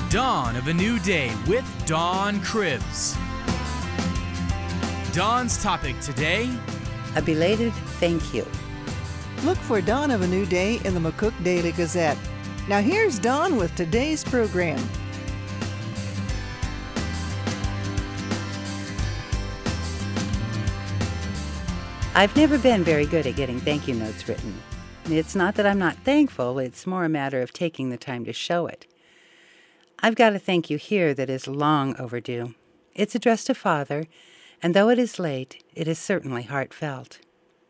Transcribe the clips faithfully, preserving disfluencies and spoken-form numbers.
Dawn of a New Day with Dawn Cribbs. Dawn's topic today: a belated thank you. Look for Dawn of a New Day in the McCook Daily Gazette. Now here's Dawn with today's program. I've never been very good at getting thank you notes written. It's not that I'm not thankful, it's more a matter of taking the time to show it. I've got a thank you here that is long overdue. It's addressed to Father, and though it is late, it is certainly heartfelt.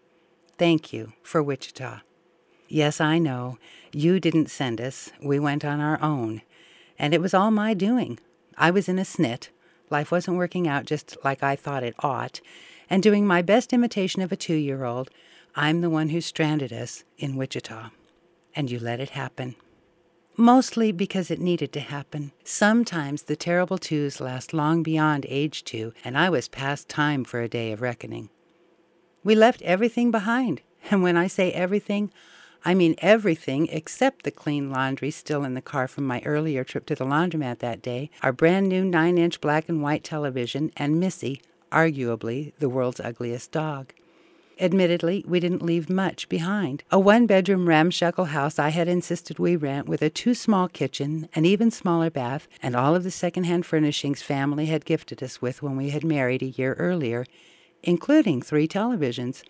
Thank you for Wichita. Yes, I know, you didn't send us. We went on our own. And it was all my doing. I was in a snit. Life wasn't working out just like I thought it ought. And doing my best imitation of a two-year-old, I'm the one who stranded us in Wichita. And you let it happen. Mostly because it needed to happen. Sometimes the terrible twos last long beyond age two, and I was past time for a day of reckoning. We left everything behind, and when I say everything, I mean everything except the clean laundry still in the car from my earlier trip to the laundromat that day, our brand new nine-inch black and white television, and Missy, arguably the world's ugliest dog. Admittedly, we didn't leave much behind. A one-bedroom ramshackle house I had insisted we rent with a too-small kitchen, an even smaller bath, and all of the second-hand furnishings family had gifted us with when we had married a year earlier, including three televisions.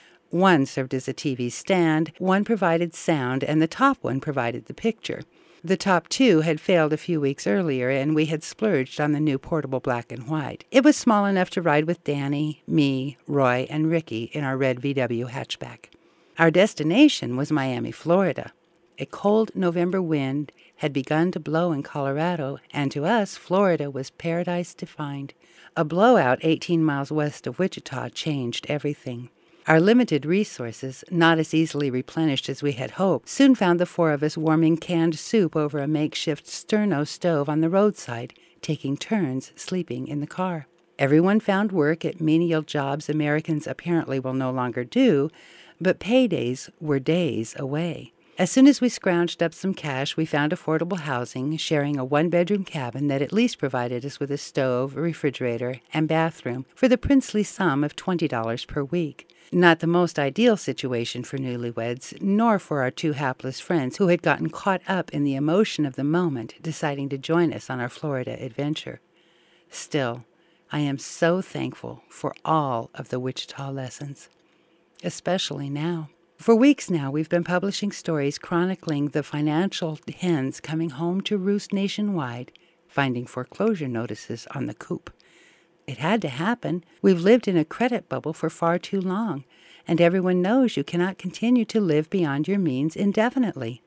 One served as a T V stand, one provided sound, and the top one provided the picture. The top two had failed a few weeks earlier, and we had splurged on the new portable black and white. It was small enough to ride with Danny, me, Roy, and Ricky in our red V W hatchback. Our destination was Miami, Florida. A cold November wind had begun to blow in Colorado, and to us, Florida was paradise to find. A blowout eighteen miles west of Wichita changed everything. Our limited resources, not as easily replenished as we had hoped, soon found the four of us warming canned soup over a makeshift sterno stove on the roadside, taking turns sleeping in the car. Everyone found work at menial jobs Americans apparently will no longer do, but paydays were days away. As soon as we scrounged up some cash, we found affordable housing, sharing a one-bedroom cabin that at least provided us with a stove, a refrigerator, and bathroom for the princely sum of twenty dollars per week. Not the most ideal situation for newlyweds, nor for our two hapless friends who had gotten caught up in the emotion of the moment, deciding to join us on our Florida adventure. Still, I am so thankful for all of the Wichita lessons, especially now. For weeks now, we've been publishing stories chronicling the financial hens coming home to roost nationwide, finding foreclosure notices on the coop. It had to happen. We've lived in a credit bubble for far too long, and everyone knows you cannot continue to live beyond your means indefinitely.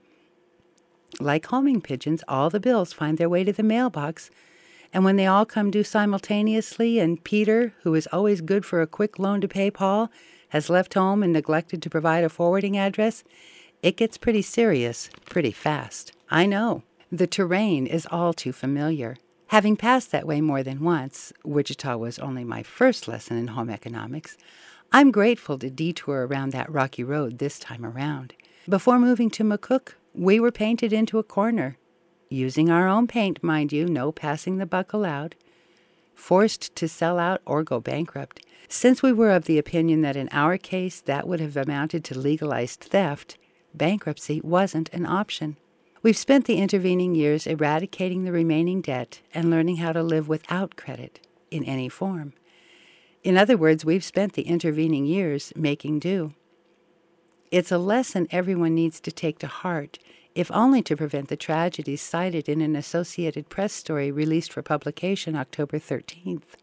Like homing pigeons, all the bills find their way to the mailbox, and when they all come due simultaneously and Peter, who is always good for a quick loan to pay Paul, has left home and neglected to provide a forwarding address, it gets pretty serious pretty fast. I know. The terrain is all too familiar. Having passed that way more than once, Wichita was only my first lesson in home economics, I'm grateful to detour around that rocky road this time around. Before moving to McCook, we were painted into a corner. Using our own paint, mind you, no passing the buck allowed. Forced to sell out or go bankrupt. Since we were of the opinion that in our case that would have amounted to legalized theft, bankruptcy wasn't an option. We've spent the intervening years eradicating the remaining debt and learning how to live without credit in any form. In other words, we've spent the intervening years making do. It's a lesson everyone needs to take to heart, if only to prevent the tragedies cited in an Associated Press story released for publication October thirteenth.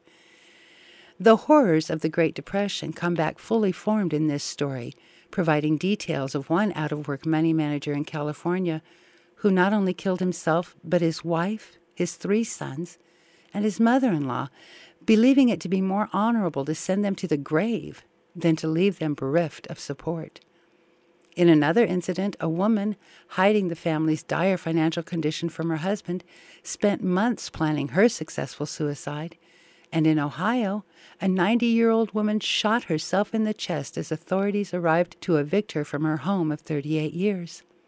The horrors of the Great Depression come back fully formed in this story, providing details of one out-of-work money manager in California who not only killed himself, but his wife, his three sons, and his mother-in-law, believing it to be more honorable to send them to the grave than to leave them bereft of support. In another incident, a woman, hiding the family's dire financial condition from her husband, spent months planning her successful suicide. And in Ohio, a ninety-year-old woman shot herself in the chest as authorities arrived to evict her from her home of thirty-eight years.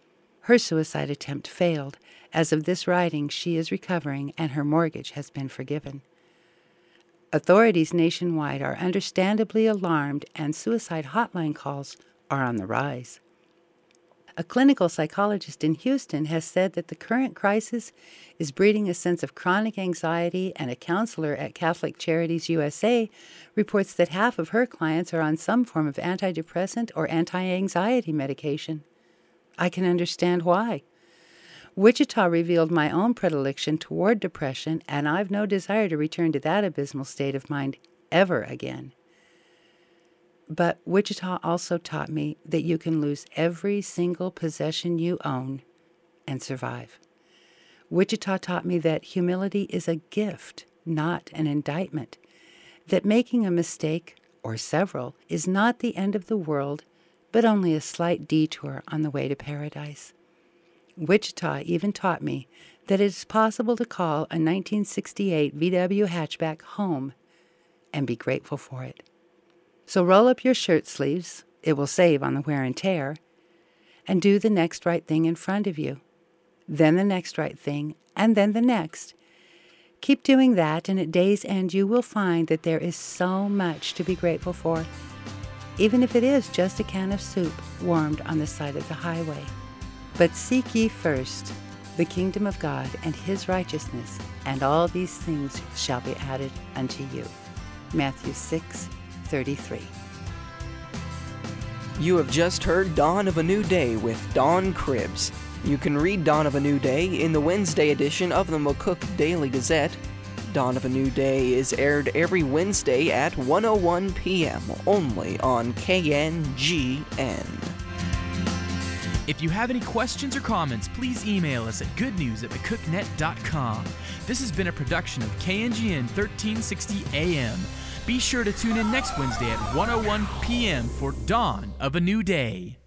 Her suicide attempt failed. As of this writing, she is recovering and her mortgage has been forgiven. Authorities nationwide are understandably alarmed and suicide hotline calls are on the rise. A clinical psychologist in Houston has said that the current crisis is breeding a sense of chronic anxiety, and a counselor at Catholic Charities U S A reports that half of her clients are on some form of antidepressant or anti-anxiety medication. I can understand why. Wichita revealed my own predilection toward depression, and I've no desire to return to that abysmal state of mind ever again. But Wichita also taught me that you can lose every single possession you own and survive. Wichita taught me that humility is a gift, not an indictment, that making a mistake, or several, is not the end of the world, but only a slight detour on the way to paradise. Wichita even taught me that it is possible to call a nineteen sixty-eight V W hatchback home and be grateful for it. So roll up your shirt sleeves, it will save on the wear and tear, and do the next right thing in front of you, then the next right thing, and then the next. Keep doing that, and at day's end you will find that there is so much to be grateful for, even if it is just a can of soup warmed on the side of the highway. But seek ye first the kingdom of God and his righteousness, and all these things shall be added unto you. Matthew six thirty-three. You have just heard Dawn of a New Day with Dawn Cribbs. You can read Dawn of a New Day in the Wednesday edition of the McCook Daily Gazette. Dawn of a New Day is aired every Wednesday at one oh one p.m. only on K N G N. If you have any questions or comments, please email us at goodnews at mccooknet dot com. This has been a production of K N G N thirteen sixty A M. Be sure to tune in next Wednesday at one oh one p.m. for Dawn of a New Day.